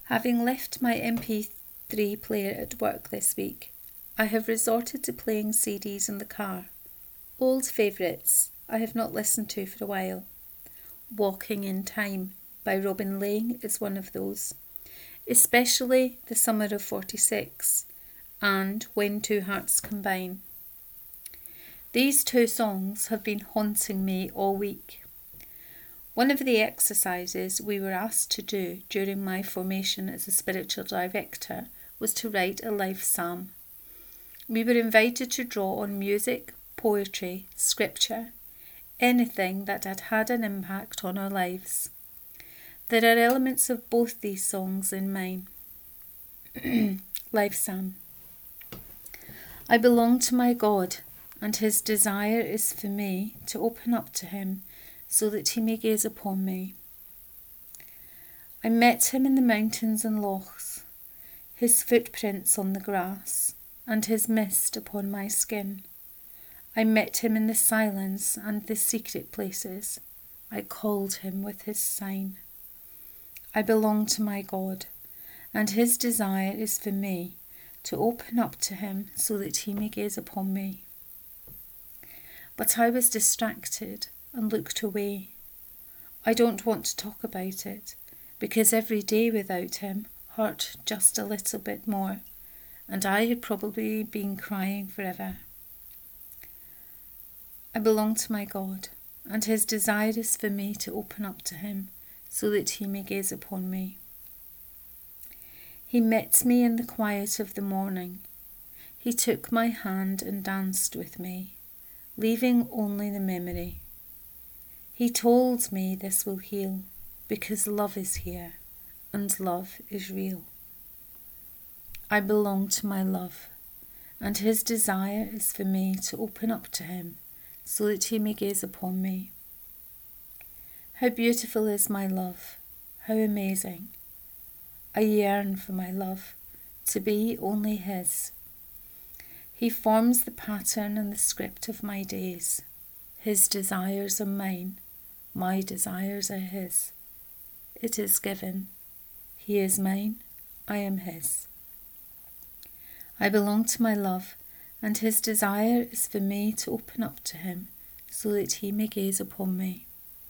Having left my MP3 player at work this week, I have resorted to playing CDs in the car. Old favourites I have not listened to for a while. Walking in Time by Robin Laing is one of those, especially The Summer of 46 and When Two Hearts Combine. These two songs have been haunting me all week. One of the exercises we were asked to do during my formation as a spiritual director was to write a life psalm. We were invited to draw on music, poetry, scripture, anything that had had an impact on our lives. There are elements of both these songs in mine. Life psalm. I belong to my God, and his desire is for me to open up to him so that he may gaze upon me. I met him in the mountains and lochs, his footprints on the grass, and his mist upon my skin. I met him in the silence and the secret places. I called him with his sign. I belong to my God, and his desire is for me to open up to him so that he may gaze upon me. But I was distracted and looked away. I don't want to talk about it, because every day without him hurt just a little bit more, and I had probably been crying forever. I belong to my God, and his desire is for me to open up to him so that he may gaze upon me. He met me in the quiet of the morning. He took my hand and danced with me, leaving only the memory. He told me this will heal, because love is here, and love is real. I belong to my love, and his desire is for me to open up to him, so that he may gaze upon me. How beautiful is my love, how amazing. I yearn for my love, to be only his. He forms the pattern and the script of my days. His desires are mine, my desires are his. It is given. He is mine, I am his. I belong to my love, and his desire is for me to open up to him so that he may gaze upon me.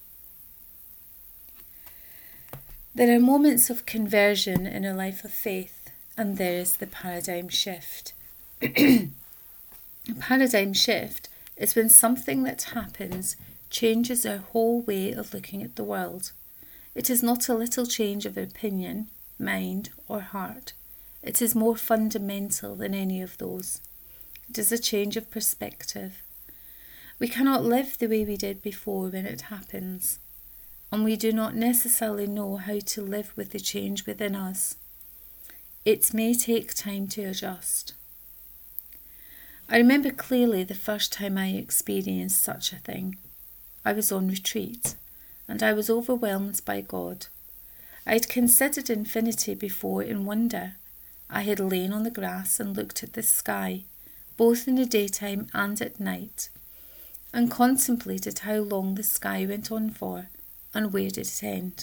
There are moments of conversion in a life of faith, and there is the paradigm shift. A paradigm shift is when something that happens changes our whole way of looking at the world. It is not a little change of opinion, mind, or heart. It is more fundamental than any of those. It is a change of perspective. We cannot live the way we did before when it happens, and we do not necessarily know how to live with the change within us. It may take time to adjust. I remember clearly the first time I experienced such a thing. I was on retreat, and I was overwhelmed by God. I had considered infinity before in wonder. I had lain on the grass and looked at the sky, both in the daytime and at night, and contemplated how long the sky went on for, and where did it end.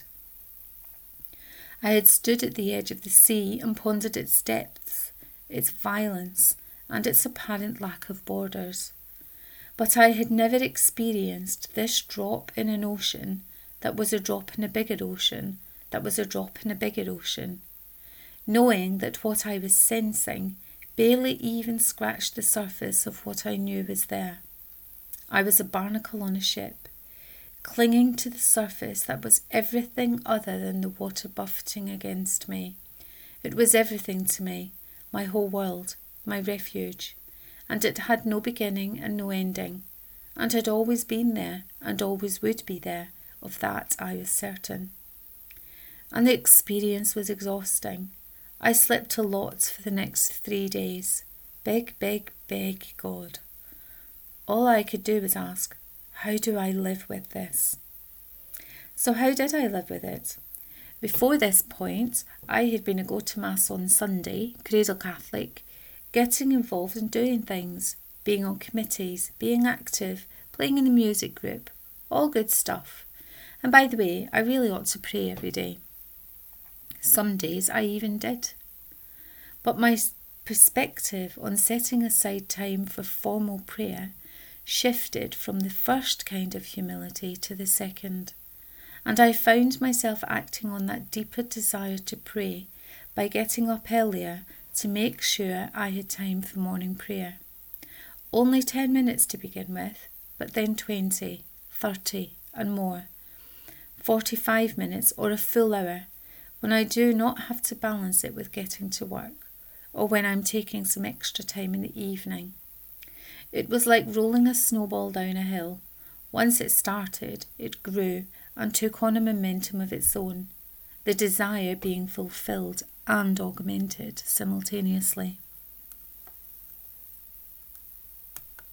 I had stood at the edge of the sea and pondered its depths, its violence, and its apparent lack of borders. But I had never experienced this drop in an ocean that was a drop in a bigger ocean, that was a drop in a bigger ocean, knowing that what I was sensing barely even scratched the surface of what I knew was there. I was a barnacle on a ship, clinging to the surface that was everything other than the water buffeting against me. It was everything to me, my whole world, my refuge, and it had no beginning and no ending, and had always been there and always would be there. Of that I was certain. And the experience was exhausting. I slept a lot for the next 3 days. Beg God. All I could do was ask, how do I live with this? So how did I live with it? Before this point, I had been a go-to-mass on Sunday, cradle Catholic, getting involved in doing things, being on committees, being active, playing in a music group, all good stuff. And by the way, I really ought to pray every day. Some days I even did. But my perspective on setting aside time for formal prayer shifted from the first kind of humility to the second, and I found myself acting on that deeper desire to pray by getting up earlier to make sure I had time for morning prayer. Only 10 minutes to begin with, but then 20, 30 and more. 45 minutes or a full hour when I do not have to balance it with getting to work or when I'm taking some extra time in the evening. It was like rolling a snowball down a hill. Once it started, it grew and took on a momentum of its own, the desire being fulfilled and augmented simultaneously.